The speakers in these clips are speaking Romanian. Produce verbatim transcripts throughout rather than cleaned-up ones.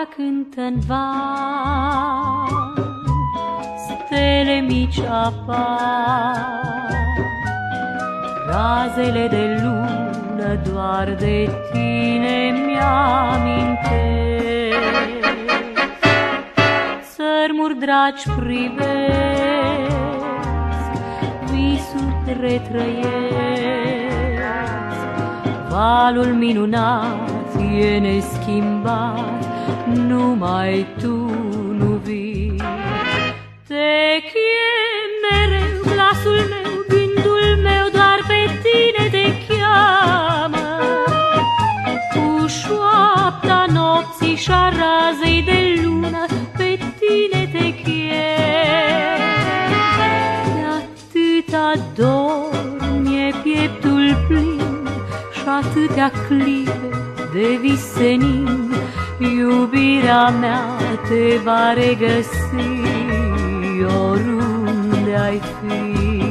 cântă-n val, stele mici apar, razele de lună doar de tine mi-amintesc. Țărmuri dragi privesc, visuri retrăiesc, valul minunat e neschimbat, numai tu nu vii. Te chem mereu, glasul meu, gândul meu, doar pe tine te cheamă. Cu șoapta nopții și-a razei de lună, pe tine te chem. De atâta dor mi-e pieptul plin și atâtea clipe de visenin, iubirea mea te va regăsi oriunde ai fi.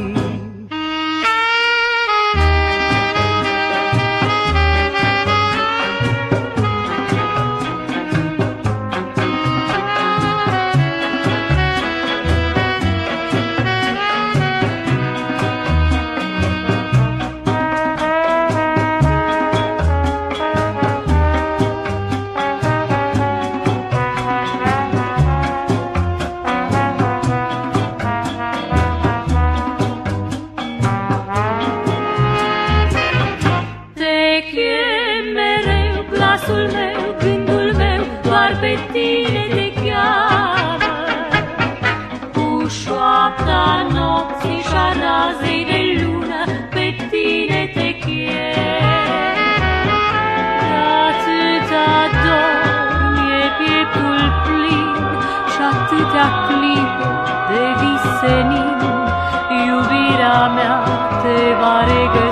Glasul meu, gândul meu, doar pe tine te cheamă. Cu șoapta nopții și-a razei de lună, pe tine te chem. De atâta dor mi-e pieptul plin și atâtea clipe de visenin, iubirea mea te va regăsi